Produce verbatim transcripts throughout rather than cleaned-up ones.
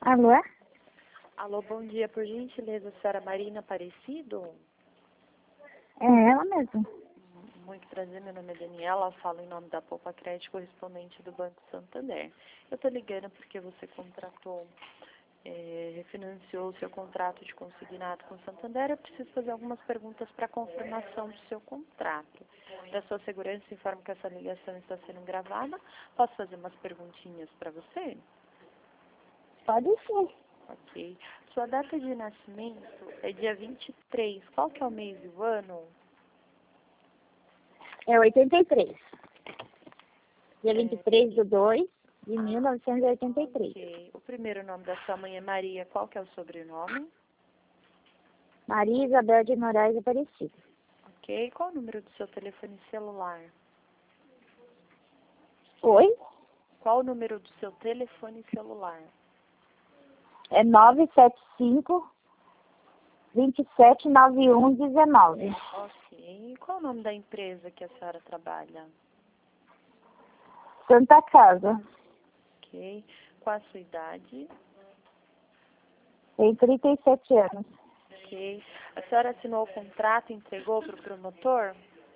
Alô? Alô, bom dia. Por gentileza, a senhora Marina Aparecido? É ela mesmo. Muito prazer, meu nome é Daniela, falo em nome da Poupa Crédito, correspondente do Banco Santander. Eu estou ligando porque você contratou, é, refinanciou o seu contrato de consignado com o Santander. Eu preciso fazer algumas perguntas para confirmação do seu contrato. Para sua segurança, informo que essa ligação está sendo gravada. Posso fazer umas perguntinhas para você? Pode sim. Ok. Sua data de nascimento é dia vinte e três. Qual que é o mês e o ano? É oitenta e três. Dia vinte e É, três de dois de ah, mil novecentos e oitenta e três. ok. O primeiro nome da sua mãe é Maria. Qual que é o sobrenome? Maria Isabel de Moraes Aparecida. Ok. Qual o número do seu telefone celular? Oi? Qual o número do seu telefone celular? É nove sete cinco, dois sete nove um, um nove. Ok. Qual o nome da empresa que a senhora trabalha? Santa Casa. Ok. Qual a sua idade? Tem trinta e sete anos. Ok. A senhora assinou o contrato e entregou para o promotor?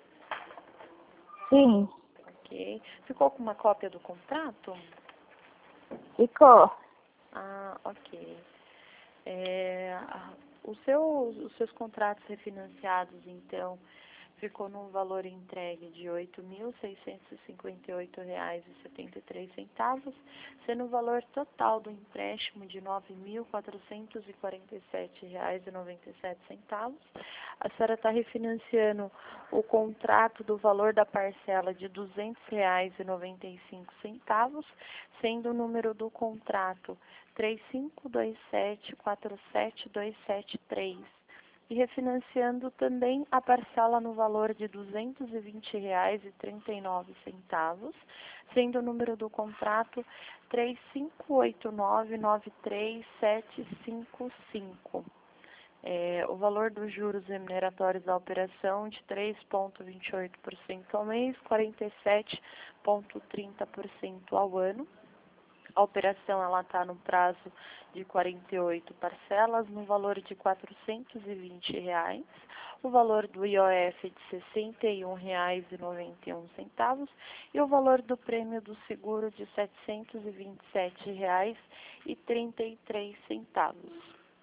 Sim, Ok. Ficou com uma cópia do contrato? ficou. Ah, ok. É, a- o seu, os seus contratos refinanciados, então, ficou num valor entregue de oito mil seiscentos e cinquenta e oito reais e setenta e três centavos, sendo o valor total do empréstimo de nove mil quatrocentos e quarenta e sete reais e noventa e sete centavos. A senhora está refinanciando o contrato do valor da parcela de duzentos reais e noventa e cinco centavos, sendo o número do contrato três cinco dois sete quatro sete dois sete três. E refinanciando também a parcela no valor de duzentos e vinte reais e trinta e nove centavos, sendo o número do contrato três cinco oito nove nove três sete cinco cinco. É, o valor dos juros remuneratórios da operação de três vírgula vinte e oito por cento ao mês, quarenta e sete vírgula trinta por cento ao ano. A operação ela está no prazo de quarenta e oito parcelas, no valor de quatrocentos e vinte reais. O valor do I O F de sessenta e um reais e noventa e um centavos e o valor do prêmio do seguro de setecentos e vinte e sete reais e trinta e três centavos.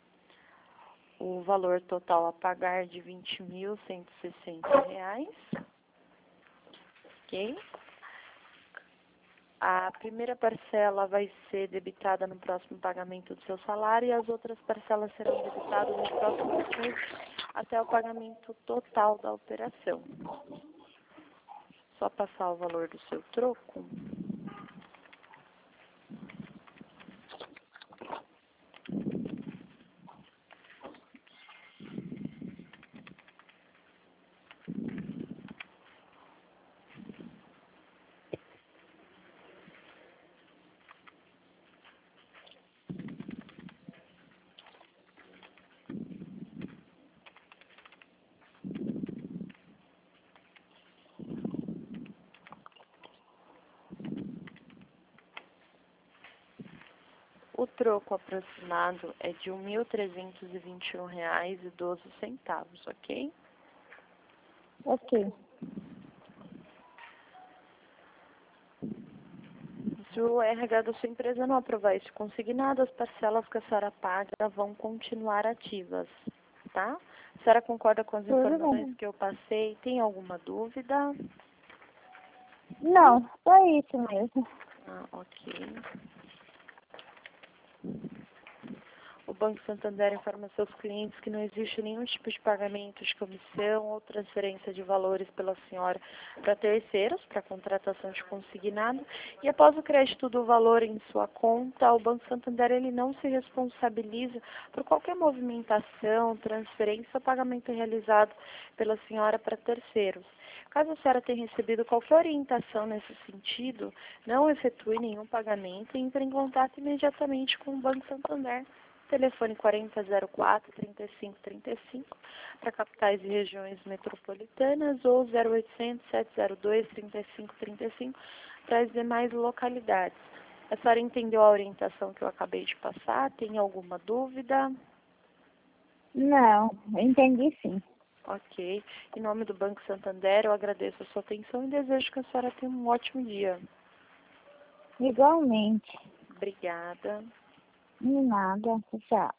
O valor total a pagar de vinte mil cento e sessenta reais. Ok? A primeira parcela vai ser debitada no próximo pagamento do seu salário e as outras parcelas serão debitadas nos próximos meses até o pagamento total da operação. Só passar o valor do seu troco. O troco aproximado é de mil trezentos e vinte e um reais e doze centavos, ok? Ok. Se o R H da sua empresa não aprovar esse consignado, as parcelas que a senhora paga vão continuar ativas, tá? A senhora concorda com as Tudo informações bem. que eu passei? Tem alguma dúvida? Não, só isso mesmo. Ah, ok. O Banco Santander informa seus clientes que não existe nenhum tipo de pagamento de comissão ou transferência de valores pela senhora para terceiros, para contratação de consignado. E após o crédito do valor em sua conta, o Banco Santander ele não se responsabiliza por qualquer movimentação, transferência ou pagamento realizado pela senhora para terceiros. Caso a senhora tenha recebido qualquer orientação nesse sentido, não efetue nenhum pagamento e entre em contato imediatamente com o Banco Santander. Telefone quarenta zero quatro, trinta e cinco trinta e cinco para capitais e regiões metropolitanas ou zero oitocentos, sete zero dois, trinta e cinco trinta e cinco para as demais localidades. A senhora entendeu a orientação que eu acabei de passar? Tem alguma dúvida? Não, entendi sim. Ok. Em nome do Banco Santander, eu agradeço a sua atenção e desejo que a senhora tenha um ótimo dia. Igualmente. Obrigada. De nada. Tchau.